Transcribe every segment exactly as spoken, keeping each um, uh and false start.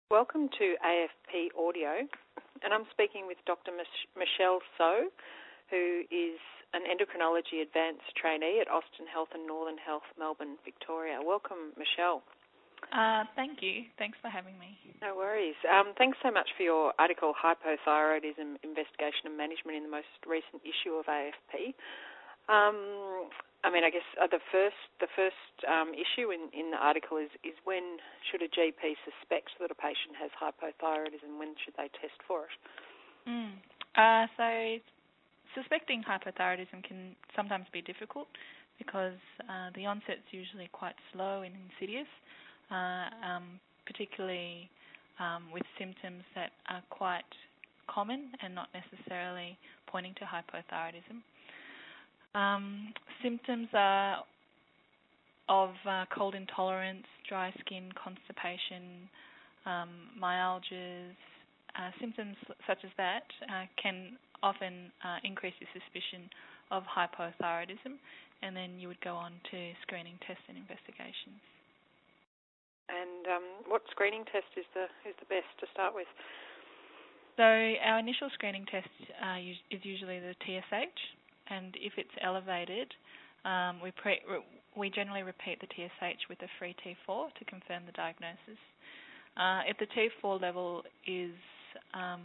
Welcome to A F P Audio, and I'm speaking with Doctor Mich- Michelle So, who is an endocrinology advanced trainee at Austin Health and Northern Health, Melbourne, Victoria. Welcome, Michelle. Uh, thank you. Thanks for having me. No worries. Um, thanks so much for your article, Hypothyroidism Investigation and Management, in the most recent issue of A F P. Um, I mean, I guess uh, the first the first um, issue in, in the article is, is when should a G P suspect that a patient has hypothyroidism? When should they test for it? Mm. Uh, so suspecting hypothyroidism can sometimes be difficult because uh, the onset's usually quite slow and insidious, uh, um, particularly um, with symptoms that are quite common and not necessarily pointing to hypothyroidism. Um, symptoms are of uh, cold intolerance, dry skin, constipation, um, myalgias, uh, symptoms such as that uh, can often uh, increase your suspicion of hypothyroidism, and then you would go on to screening tests and investigations. And um, what screening test is the is the best to start with? So our initial screening test uh, is usually the T S H. And if it's elevated, um, we pre- we generally repeat the T S H with a free T four to confirm the diagnosis. Uh, if the T four level is um,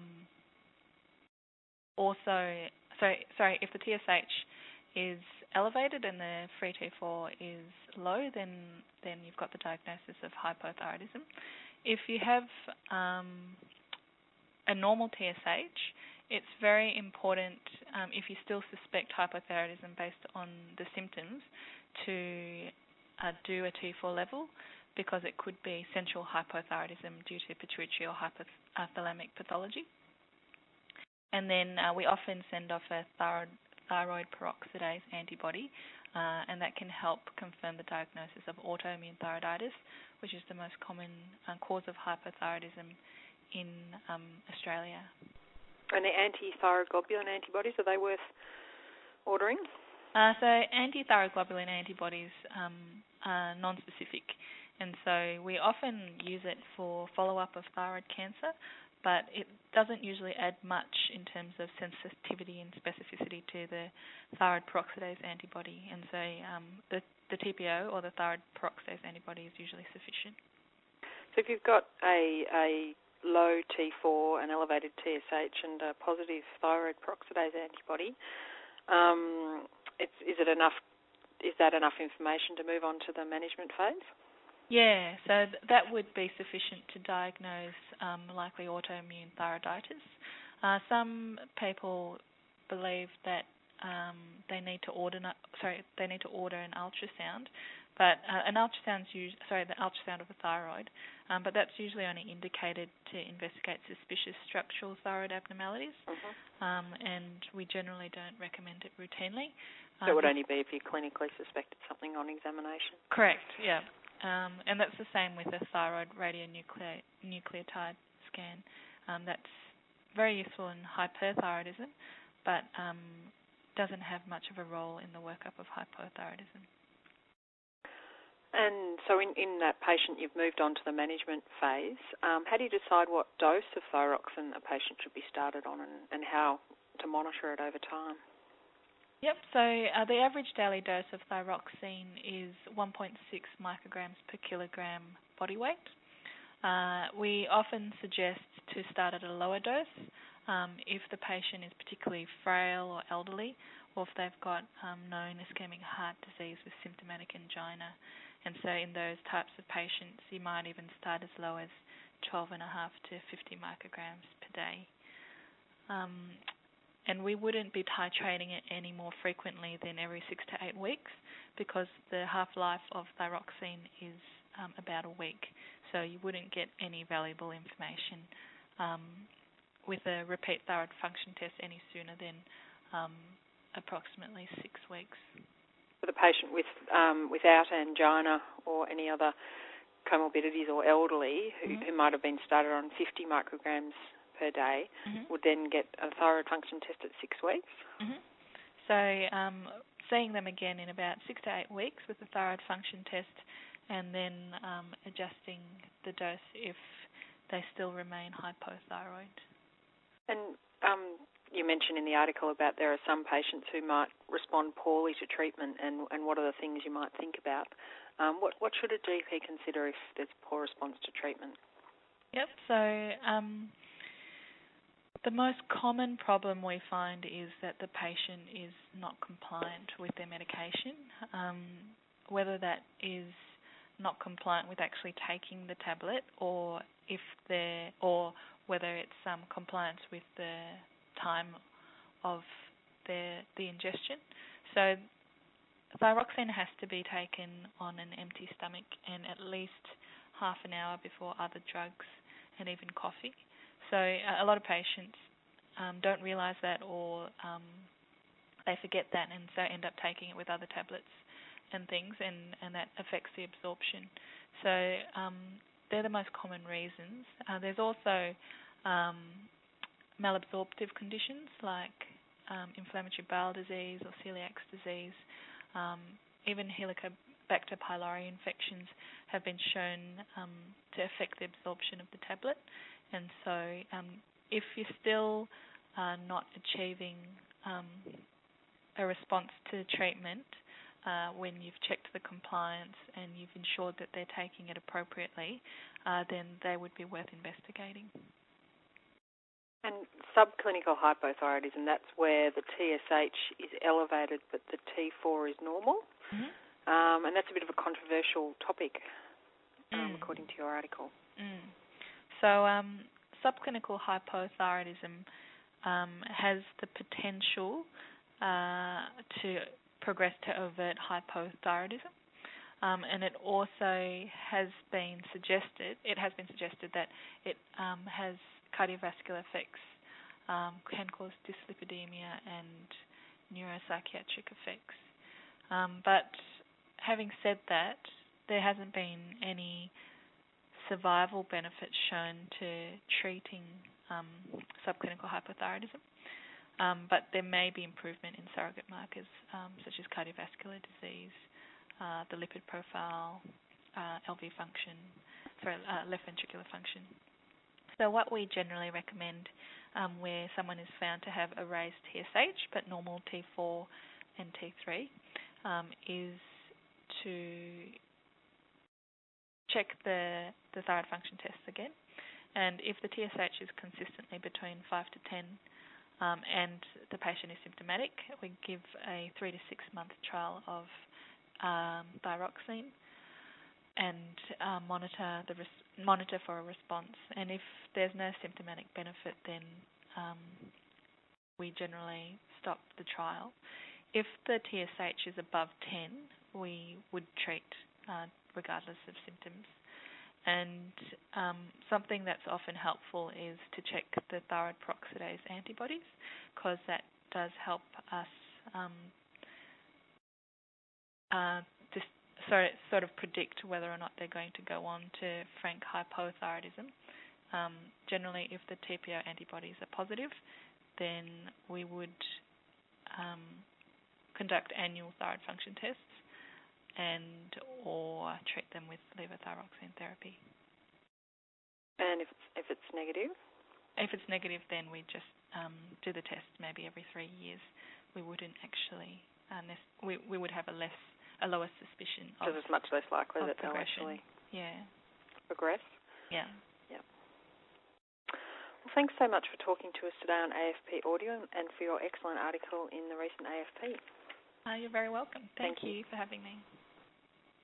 also, sorry, sorry, if the T S H is elevated and the free T four is low, then then you've got the diagnosis of hypothyroidism. If you have um, a normal T S H, it's very important, um, if you still suspect hypothyroidism based on the symptoms, to uh, do a T four level, because it could be central hypothyroidism due to pituitary or hypothalamic pathology. And then uh, we often send off a thyroid, thyroid peroxidase antibody, uh, and that can help confirm the diagnosis of autoimmune thyroiditis, which is the most common uh, cause of hypothyroidism in um, Australia. And the anti-thyroglobulin antibodies, are they worth ordering? Uh, so anti-thyroglobulin antibodies um, are non-specific, and so we often use it for follow-up of thyroid cancer, but it doesn't usually add much in terms of sensitivity and specificity to the thyroid peroxidase antibody, and so um, the, the T P O, or the thyroid peroxidase antibody, is usually sufficient. So if you've got a, a low T four, an elevated T S H, and a positive thyroid peroxidase antibody, um, it's, is it enough? Is that enough information to move on to the management phase? Yeah, so th- that would be sufficient to diagnose um, likely autoimmune thyroiditis. Uh, some people believe that um, they need to order, sorry, they need to order an ultrasound, but uh, an ultrasound's us- sorry, the ultrasound of a thyroid, um, but that's usually only indicated to investigate suspicious structural thyroid abnormalities, Mm-hmm. um, and we generally don't recommend it routinely. So it would Um, only be if you clinically suspected something on examination? Correct, yeah. Um, and that's the same with a thyroid radionucleotide scan. Um, that's very useful in hyperthyroidism, but um, doesn't have much of a role in the workup of hypothyroidism. And so in, in that patient, you've moved on to the management phase. Um, how do you decide what dose of thyroxine a patient should be started on, and, and how to monitor it over time? Yep, so uh, the average daily dose of thyroxine is one point six micrograms per kilogram body weight. Uh, we often suggest to start at a lower dose um, if the patient is particularly frail or elderly, or if they've got um, known ischemic heart disease with symptomatic angina. And so in those types of patients, you might even start as low as twelve point five to fifty micrograms per day. Um, And we wouldn't be titrating it any more frequently than every six to eight weeks, because the half-life of thyroxine is um, about a week. So you wouldn't get any valuable information um, with a repeat thyroid function test any sooner than um, approximately six weeks. For the patient with um, without angina or any other comorbidities, or elderly who, Mm-hmm. who might have been started on fifty micrograms per day, mm-hmm. would then get a thyroid function test at six weeks? Mm-hmm. So um, seeing them again in about six to eight weeks with the thyroid function test, and then um, adjusting the dose if they still remain hypothyroid. And um, you mentioned in the article about there are some patients who might respond poorly to treatment, and, and what are the things you might think about? Um, what, what should a G P consider if there's poor response to treatment? Yep, so um, the most common problem we find is that the patient is not compliant with their medication, um, whether that is not compliant with actually taking the tablet, or if they're, or whether it's um, compliance with the time of their the ingestion. So thyroxine has to be taken on an empty stomach and at least half an hour before other drugs and even coffee. So uh, a lot of patients um, don't realise that, or um, they forget that, and so end up taking it with other tablets and things, and, and that affects the absorption. So um, they're the most common reasons. Uh, there's also um, malabsorptive conditions like um, inflammatory bowel disease or celiac disease. Um, even Helicobacter pylori infections have been shown um, to affect the absorption of the tablet. And so um, if you're still uh, not achieving um, a response to treatment, uh, when you've checked the compliance and you've ensured that they're taking it appropriately, uh, then they would be worth investigating. And subclinical hypothyroidism, that's where the T S H is elevated but the T four is normal. Mm-hmm. Um, and that's a bit of a controversial topic, um, mm. according to your article. Mm. So um, subclinical hypothyroidism um, has the potential uh, to progress to overt hypothyroidism. Um, and it also has been suggested, it has been suggested that it um, has cardiovascular effects, um, can cause dyslipidemia and neuropsychiatric effects. Um, but having said that, there hasn't been any survival benefits shown to treating um, subclinical hypothyroidism. Um, but there may be improvement in surrogate markers um, such as cardiovascular disease, uh, the lipid profile, uh, L V function, sorry, uh, left ventricular function. So what we generally recommend um, where someone is found to have a raised T S H but normal T four and T three um, is to check the, the thyroid function tests again. And if the T S H is consistently between five to ten um, and the patient is symptomatic, we give a three to six month trial of um, thyroxine and uh, monitor the res- monitor for a response. And if there's no symptomatic benefit, then um, we generally stop the trial. If the T S H is above ten, we would treat uh, regardless of symptoms. And um, something that's often helpful is to check the thyroid peroxidase antibodies, because that does help us um, uh, just sort of, sort of predict whether or not they're going to go on to frank hypothyroidism. Um, generally, if the T P O antibodies are positive, then we would um, conduct annual thyroid function tests and or treat them with levothyroxine therapy. And if it's, if it's negative? If it's negative, then we just um, do the test maybe every three years. We wouldn't actually, uh, nec- we we would have a less a lower suspicion of because it's much less likely that they'll progression. actually yeah. progress. Yeah. Yeah. Well, thanks so much for talking to us today on A F P Audio and for your excellent article in the recent A F P. Uh, you're very welcome. Thank, Thank you. you for having me.